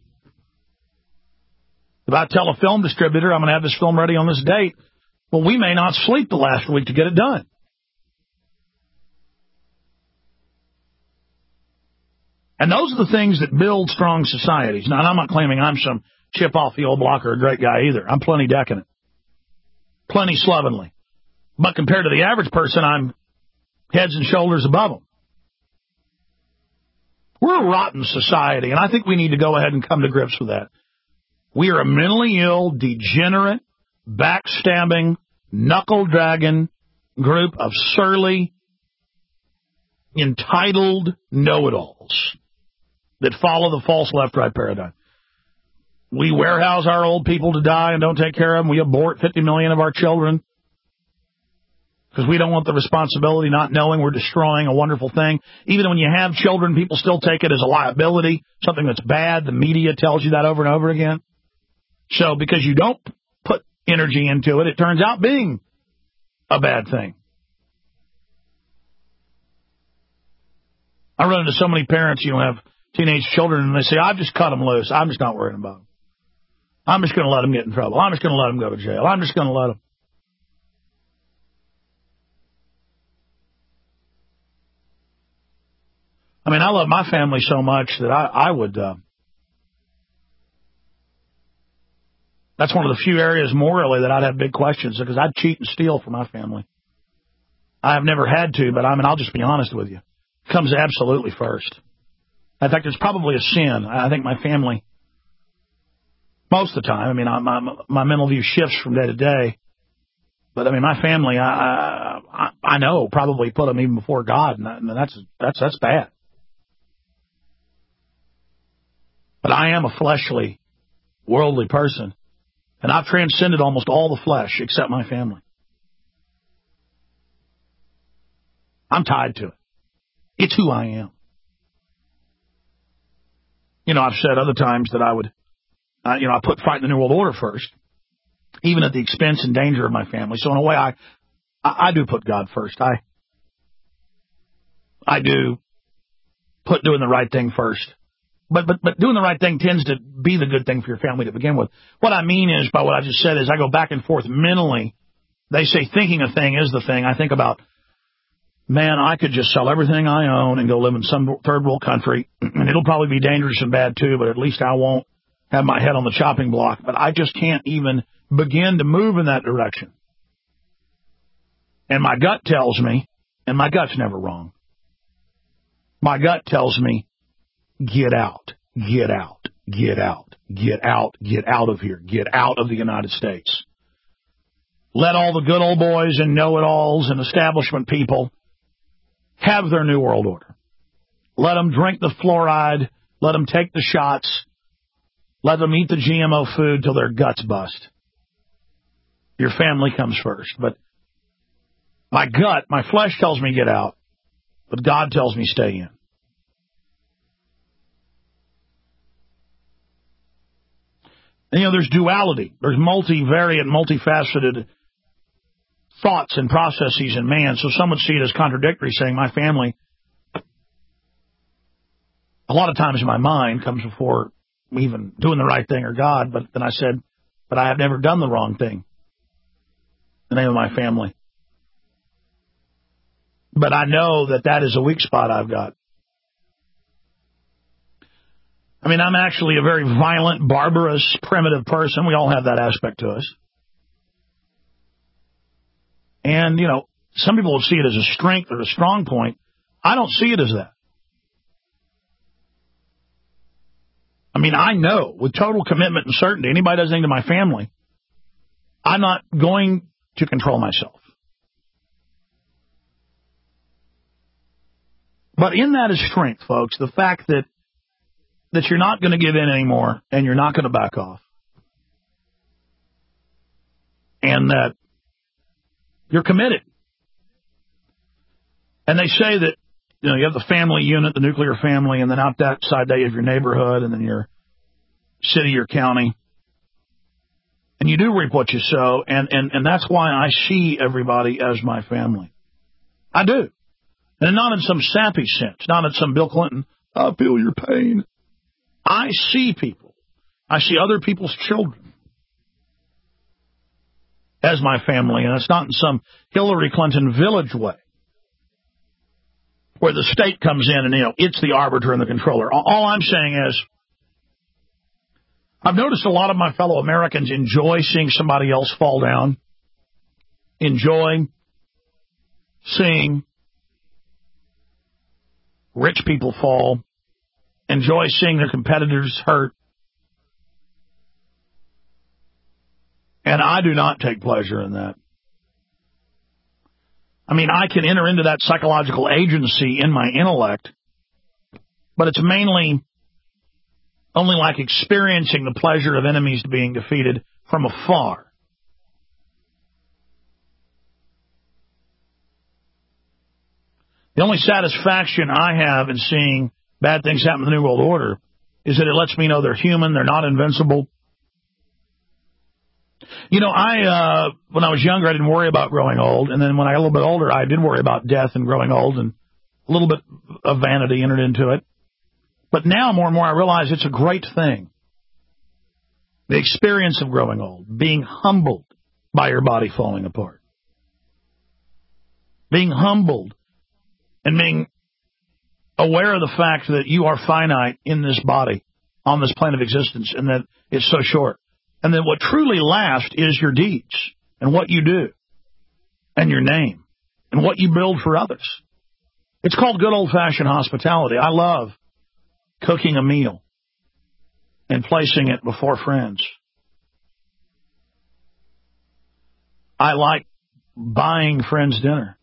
If I tell a film distributor I'm going to have this film ready on this date, well, we may not sleep the last week to get it done. And those are the things that build strong societies. Now, I'm not claiming I'm some chip off the old block or a great guy either. I'm plenty decadent. Plenty slovenly. But compared to the average person, I'm heads and shoulders above them. We're a rotten society, and I think we need to go ahead and come to grips with that. We are a mentally ill, degenerate, backstabbing, knuckle-dragging group of surly, entitled know-it-alls that follow the false left-right paradigm. We warehouse our old people to die and don't take care of them. We abort fifty million of our children because we don't want the responsibility, not knowing we're destroying a wonderful thing. Even when you have children, people still take it as a liability, something that's bad. The media tells you that over and over again. So because you don't put energy into it, it turns out being a bad thing. I run into so many parents, you know, have teenage children, and they say, I've just cut them loose. I'm just not worrying about them. I'm just going to let them get in trouble. I'm just going to let them go to jail. I'm just going to let them. I mean, I love my family so much that I, I would, uh, that's one of the few areas morally that I'd have big questions, because I'd cheat and steal for my family. I have never had to, but I mean, I'll just be honest with you. It comes absolutely first. In fact, it's probably a sin. I think my family, most of the time, I mean, I, my, my mental view shifts from day to day, but I mean, my family, I, I, I know probably put them even before God, and that's, that's, that's bad. But I am a fleshly, worldly person, and I've transcended almost all the flesh except my family. I'm tied to it. It's who I am. You know, I've said other times that I would, uh, you know, I put fighting the New World Order first, even at the expense and danger of my family. So in a way, I, I, I do put God first. I, I do put doing the right thing first. But, but, but doing the right thing tends to be the good thing for your family to begin with. What I mean is, by what I just said, is I go back and forth mentally. They say thinking a thing is the thing. I think about, man, I could just sell everything I own and go live in some third world country, and it'll probably be dangerous and bad too, but at least I won't have my head on the chopping block. But I just can't even begin to move in that direction. And my gut tells me, and my gut's never wrong, my gut tells me, get out, get out, get out, get out, get out of here, get out of the United States. Let all the good old boys and know-it-alls and establishment people have their New World Order. Let them drink the fluoride. Let them take the shots. Let them eat the G M O food till their guts bust. Your family comes first. But my gut, my flesh tells me get out, but God tells me stay in. And, you know, there's duality. There's multivariate, multifaceted thoughts and processes in man. So some would see it as contradictory, saying my family, a lot of times in my mind, comes before even doing the right thing or God. But then I said, but I have never done the wrong thing. The name of my family. But I know that that is a weak spot I've got. I mean, I'm actually a very violent, barbarous, primitive person. We all have that aspect to us. And, you know, some people will see it as a strength or a strong point. I don't see it as that. I mean, I know with total commitment and certainty, anybody does anything to my family, I'm not going to control myself. But in that is strength, folks, the fact that that you're not going to give in anymore and you're not going to back off. And that you're committed. And they say that, you know, you have the family unit, the nuclear family, and then out that side there you have your neighborhood and then your city, your county. And you do reap what you sow, and, and, and that's why I see everybody as my family. I do. And not in some sappy sense, not in some Bill Clinton, I feel your pain. I see people. I see other people's children as my family, and it's not in some Hillary Clinton village way where the state comes in and, you know, it's the arbiter and the controller. All I'm saying is I've noticed a lot of my fellow Americans enjoy seeing somebody else fall down, enjoy seeing rich people fall, enjoy seeing their competitors hurt. And I do not take pleasure in that. I mean, I can enter into that psychological agency in my intellect, but it's mainly only like experiencing the pleasure of enemies being defeated from afar. The only satisfaction I have in seeing bad things happen in the New World Order is that it lets me know they're human, they're not invincible. You know, I, uh, when I was younger, I didn't worry about growing old. And then when I got a little bit older, I did worry about death and growing old, and a little bit of vanity entered into it. But now more and more I realize it's a great thing. The experience of growing old, being humbled by your body falling apart. Being humbled and being aware of the fact that you are finite in this body, on this plane of existence, and that it's so short. And that what truly lasts is your deeds and what you do and your name and what you build for others. It's called good old-fashioned hospitality. I love cooking a meal and placing it before friends. I like buying friends dinner.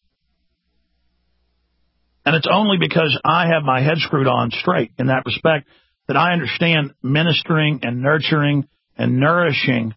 And it's only because I have my head screwed on straight in that respect that I understand ministering and nurturing and nourishing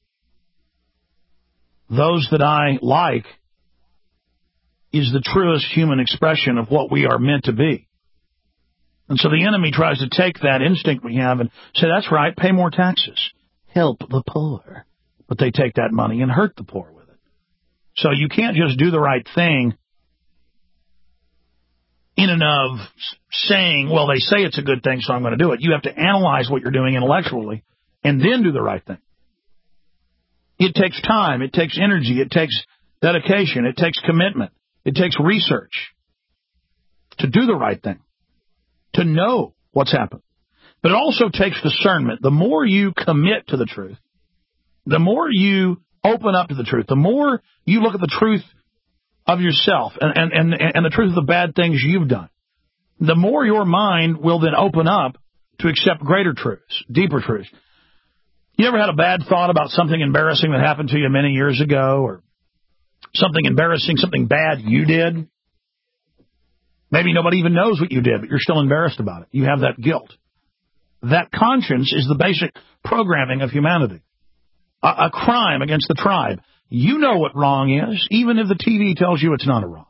those that I like is the truest human expression of what we are meant to be. And so the enemy tries to take that instinct we have and say, that's right, pay more taxes, help the poor. But they take that money and hurt the poor with it. So you can't just do the right thing in and of saying, well, they say it's a good thing, so I'm going to do it. You have to analyze what you're doing intellectually and then do the right thing. It takes time. It takes energy. It takes dedication. It takes commitment. It takes research to do the right thing, to know what's happened. But it also takes discernment. The more you commit to the truth, the more you open up to the truth, the more you look at the truth of yourself and, and, and, and the truth of the bad things you've done, the more your mind will then open up to accept greater truths, deeper truths. You ever had a bad thought about something embarrassing that happened to you many years ago, or something embarrassing, something bad you did? Maybe nobody even knows what you did, but you're still embarrassed about it. You have that guilt. That conscience is the basic programming of humanity. A, a crime against the tribe. You know what wrong is, even if the T V tells you it's not a wrong.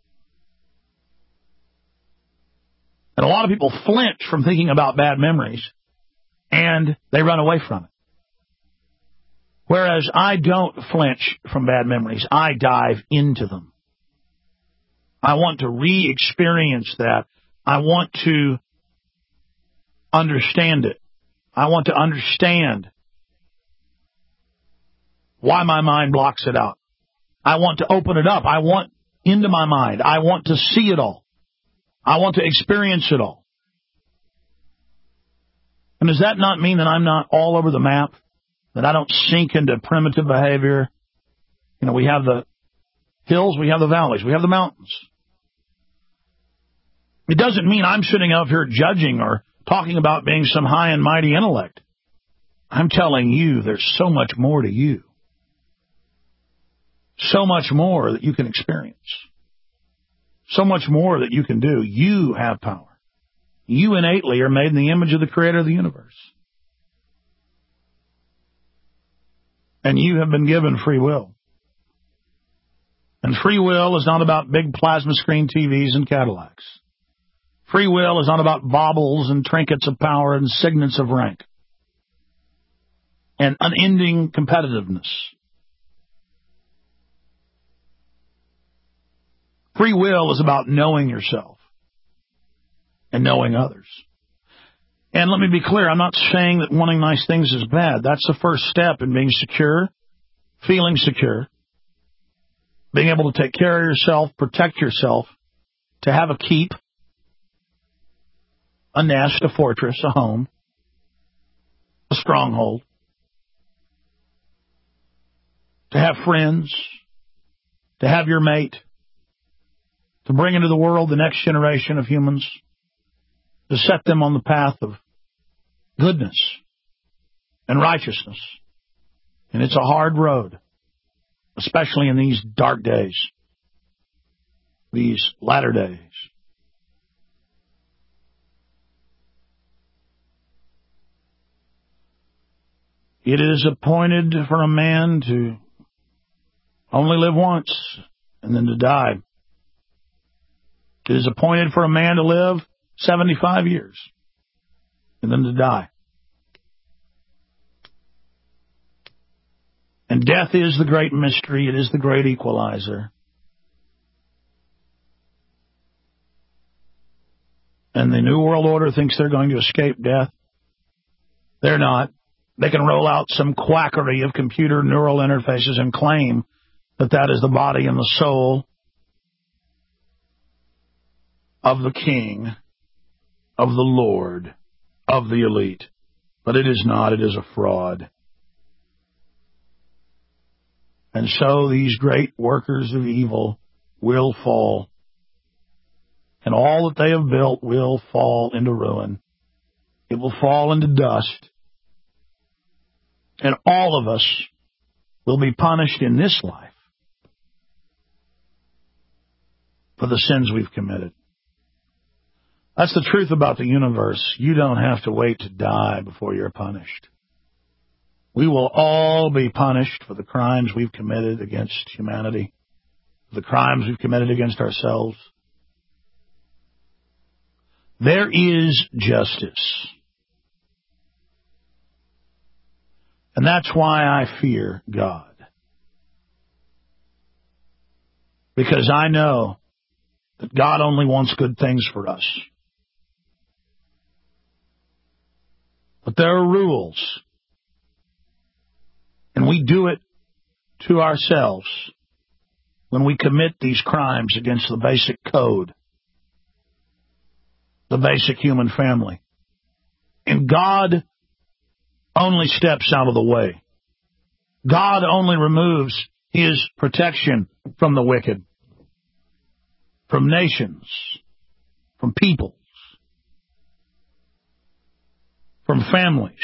And a lot of people flinch from thinking about bad memories, and they run away from it. Whereas I don't flinch from bad memories. I dive into them. I want to re-experience that. I want to understand it. I want to understand why my mind blocks it out. I want to open it up. I want into my mind. I want to see it all. I want to experience it all. And does that not mean that I'm not all over the map? That I don't sink into primitive behavior? You know, we have the hills, we have the valleys, we have the mountains. It doesn't mean I'm sitting up here judging or talking about being some high and mighty intellect. I'm telling you there's so much more to you. So much more that you can experience. So much more that you can do. You have power. You innately are made in the image of the Creator of the universe. And you have been given free will. And free will is not about big plasma screen T Vs and Cadillacs. Free will is not about baubles and trinkets of power and signets of rank. And unending competitiveness. Free will is about knowing yourself and knowing others. And let me be clear, I'm not saying that wanting nice things is bad. That's the first step in being secure, feeling secure, being able to take care of yourself, protect yourself, to have a keep, a nest, a fortress, a home, a stronghold, to have friends, to have your mate, to bring into the world the next generation of humans, to set them on the path of goodness and righteousness. And it's a hard road, especially in these dark days, these latter days. It is appointed for a man to only live once and then to die. It is appointed for a man to live seventy-five years and then to die. And death is the great mystery. It is the great equalizer. And the New World Order thinks they're going to escape death. They're not. They can roll out some quackery of computer neural interfaces and claim that that is the body and the soul of the king, of the Lord, of the elite. But it is not. It is a fraud. And so these great workers of evil will fall. And all that they have built will fall into ruin. It will fall into dust. And all of us will be punished in this life for the sins we've committed. That's the truth about the universe. You don't have to wait to die before you're punished. We will all be punished for the crimes we've committed against humanity, the crimes we've committed against ourselves. There is justice. And that's why I fear God. Because I know that God only wants good things for us. But there are rules, and we do it to ourselves when we commit these crimes against the basic code, the basic human family. And God only steps out of the way. God only removes his protection from the wicked, from nations, from peoples, from families.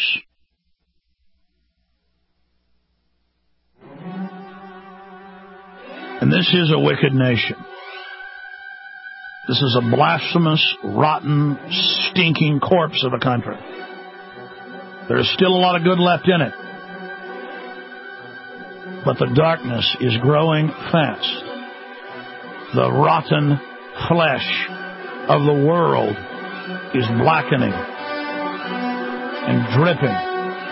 And this is a wicked nation. This is a blasphemous, rotten, stinking corpse of a country. There's still a lot of good left in it. But the darkness is growing fast. The rotten flesh of the world is blackening and dripping.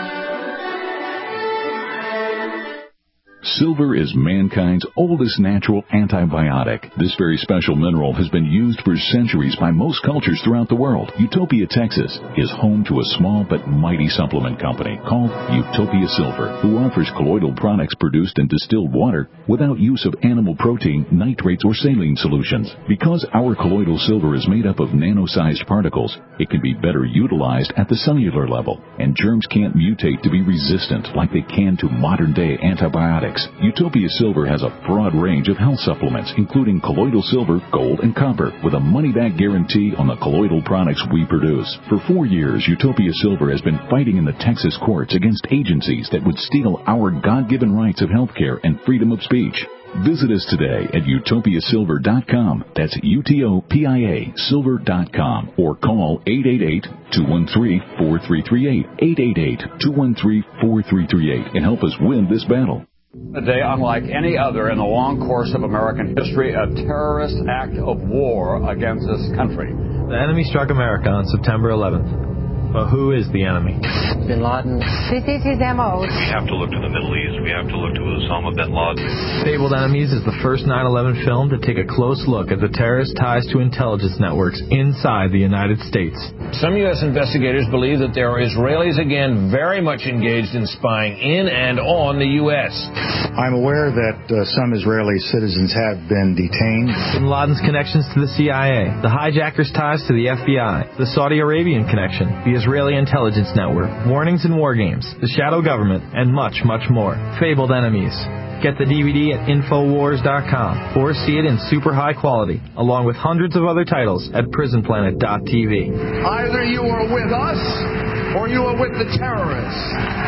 Silver is mankind's oldest natural antibiotic. This very special mineral has been used for centuries by most cultures throughout the world. Utopia, Texas is home to a small but mighty supplement company called Utopia Silver, who offers colloidal products produced in distilled water without use of animal protein, nitrates, or saline solutions. Because our colloidal silver is made up of nano-sized particles, it can be better utilized at the cellular level, and germs can't mutate to be resistant like they can to modern-day antibiotics. Utopia Silver has a broad range of health supplements, including colloidal silver, gold, and copper, with a money-back guarantee on the colloidal products we produce. For four years, Utopia Silver has been fighting in the Texas courts against agencies that would steal our God-given rights of health care and freedom of speech. Visit us today at utopia silver dot com. That's U T O P I A silver dot com. Or call eight eight eight, two one three, four three three eight, eight eight eight, two one three, four three three eight, and help us win this battle. A day unlike any other in the long course of American history, a terrorist act of war against this country. The enemy struck America on September eleventh. But who is the enemy? Bin Laden. This is his M O. We have to look to the Middle East. We have to look to Osama bin Laden. Fabled Enemies is the first nine eleven film to take a close look at the terrorist ties to intelligence networks inside the United States. Some U S investigators believe that there are Israelis again very much engaged in spying in and on the U S. I'm aware that uh, some Israeli citizens have been detained. Bin Laden's connections to the C I A, the hijackers' ties to the F B I, the Saudi Arabian connection, the Israeli intelligence network, warnings and war games, the shadow government, and much, much more. Fabled Enemies. Get the D V D at infowars dot com or see it in super high quality, along with hundreds of other titles at prison planet dot t v. Either you are with us or you are with the terrorists.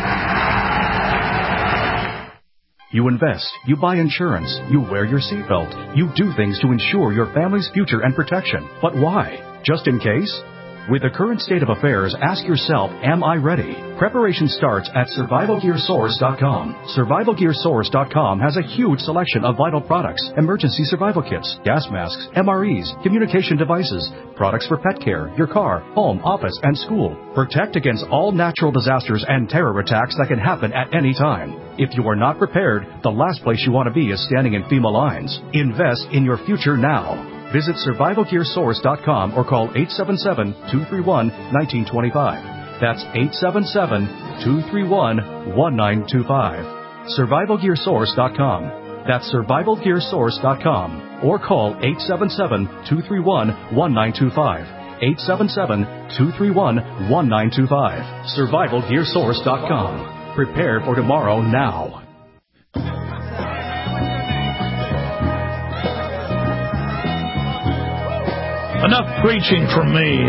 You invest, you buy insurance, you wear your seatbelt, you do things to ensure your family's future and protection. But why? Just in case? With the current state of affairs, ask yourself, am I ready? Preparation starts at survival gear source dot com. survival gear source dot com has a huge selection of vital products, emergency survival kits, gas masks, M R Es, communication devices, products for pet care, your car, home, office, and school. Protect against all natural disasters and terror attacks that can happen at any time. If you are not prepared, the last place you want to be is standing in FEMA lines. Invest in your future now. Visit survival gear source dot com or call eight seven seven, two three one, one nine two five. That's eight seven seven, two three one, one nine two five. survival gear source dot com. That's survival gear source dot com or call eight seven seven, two three one, one nine two five. eight seven seven, two three one, one nine two five. survival gear source dot com. Prepare for tomorrow now. Enough preaching from me.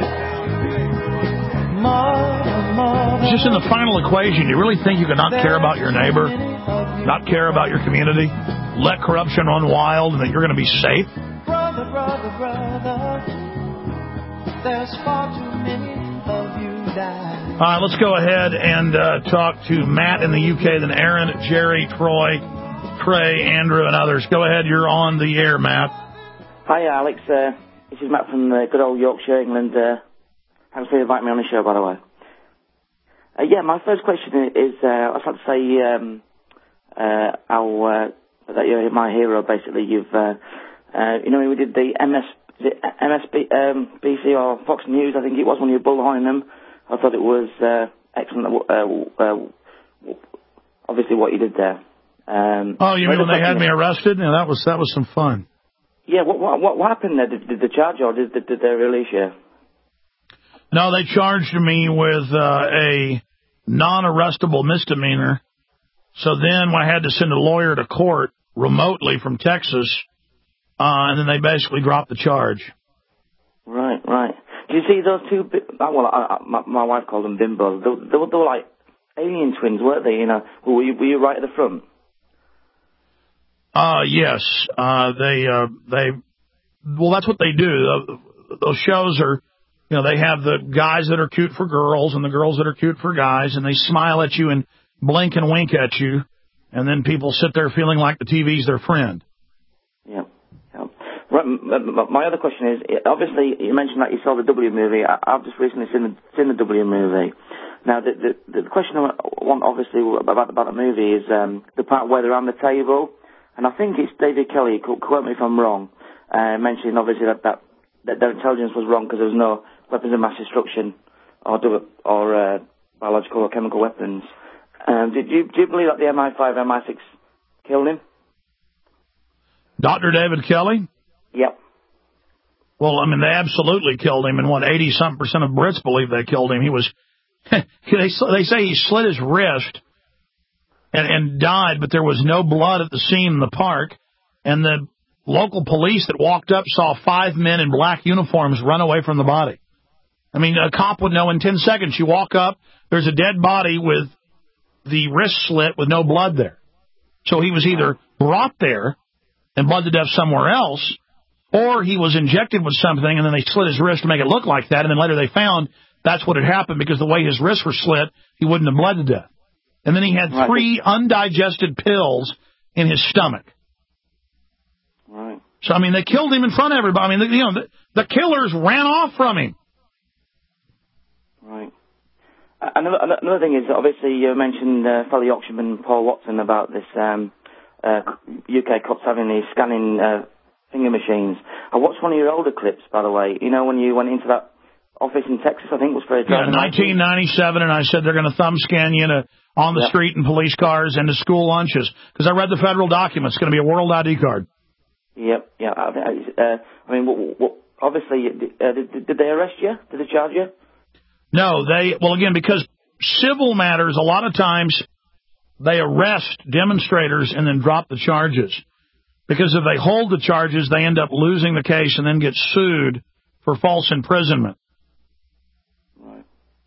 Just in the final equation, you really think you can not care about your neighbor, not care about your community, let corruption run wild, and that you're going to be safe? Brother, brother, brother, there's far too many of you die. All right, let's go ahead and uh, talk to Matt in the U K, then Aaron, Jerry, Troy, Trey, Andrew, and others. Go ahead, you're on the air, Matt. Hi, Alex. Uh, this is Matt from uh, good old Yorkshire, England. Uh, thanks for inviting me on the show, by the way. Uh, yeah, my first question is, uh, I'd like to say um, uh, how, uh, that you're my hero, basically. You've uh, Uh, you know, we did the M S, the M S B, um, B C or Fox News, I think it was, when you were bullhorning them. I thought it was uh, excellent, uh, uh, obviously, what you did there. Um, oh, you mean when they had me arrested? Yeah, that was that was some fun. Yeah, what what, what happened there? Did, did they charge or did, did, did they release you? No, they charged me with uh, a non-arrestable misdemeanor. So then I had to send a lawyer to court remotely from Texas, uh, and then they basically dropped the charge. Right, right. Do you see those two? Well, I, I, my, my wife called them bimbos. They, they, were, they were like alien twins, weren't they? You know, were you, were you right at the front? Uh, yes. Uh, they, uh, they. Well, that's what they do. Those shows are, you know, they have the guys that are cute for girls and the girls that are cute for guys, and they smile at you and blink and wink at you, and then people sit there feeling like the T V's their friend. Yeah. yeah. Right, my other question is, obviously, you mentioned that you saw the W movie. I've just recently seen the, seen the W movie. Now, the, the, the question I want, obviously, about, about the movie is um, the part where they're on the table, and I think it's David Kelly, quote me if I'm wrong, uh, mentioning, obviously, that, that, that their intelligence was wrong because there was no weapons of mass destruction or, or uh, biological or chemical weapons. Um, did you, do you believe that the M I five, M I six killed him? Doctor David Kelly? Yep. Well, I mean, they absolutely killed him, and what, eighty-something percent of Brits believe they killed him. He was, they, they say he slit his wrist and, and died, but there was no blood at the scene in the park, and the local police that walked up saw five men in black uniforms run away from the body. I mean, a cop would know in ten seconds. You walk up, there's a dead body with the wrist slit with no blood there. So he was either brought there and bled to death somewhere else, or he was injected with something and then they slit his wrist to make it look like that, and then later they found that's what had happened because the way his wrists were slit, he wouldn't have bled to death. And then he had right. three undigested pills in his stomach. Right. So, I mean, they killed him in front of everybody. I mean, the, you know, the, the killers ran off from him. Right. Another, another thing is, obviously, you mentioned uh, fellow Yorkshireman Paul Watson about this um, uh, U K cops having these scanning uh, finger machines. I watched one of your older clips, by the way. You know, when you went into that office in Texas, I think it was for a driving yeah, nineteen ninety-seven, and I said they're going to thumb scan you to, on the yep. street in police cars and to school lunches. Because I read the federal document. It's going to be a world I D card. Yep, yeah. I, uh, I mean, what, what, obviously, uh, did, did they arrest you? Did they charge you? No, they, well, again, because civil matters, a lot of times they arrest demonstrators and then drop the charges. Because if they hold the charges, they end up losing the case and then get sued for false imprisonment. Right.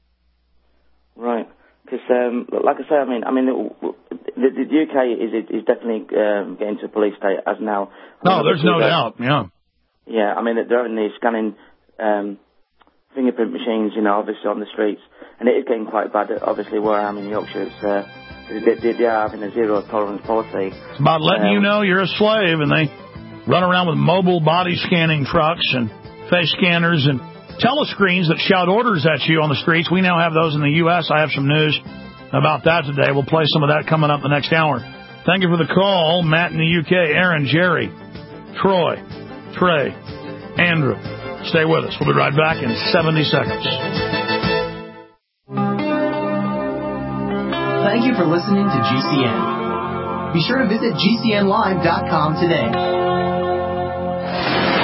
Right. Because, um, like I say, I mean, I mean, the, the, the U K is is definitely um, getting to a police state as now. I no, mean, there's no doubt, yeah. Yeah, I mean, they're having these scanning um, fingerprint machines, you know, obviously on the streets, and it is getting quite bad, obviously, where I am in Yorkshire. It's, uh, they, they, they are having a zero-tolerance policy. It's about letting um, you know you're a slave, and they run around with mobile body-scanning trucks and face scanners and telescreens that shout orders at you on the streets. We now have those in the U S I have some news about that today. We'll play some of that coming up the next hour. Thank you for the call. Matt in the U K, Aaron, Jerry, Troy, Trey, Andrew. Stay with us. We'll be right back in seventy seconds. Thank you for listening to G C N. Be sure to visit G C N live dot com today.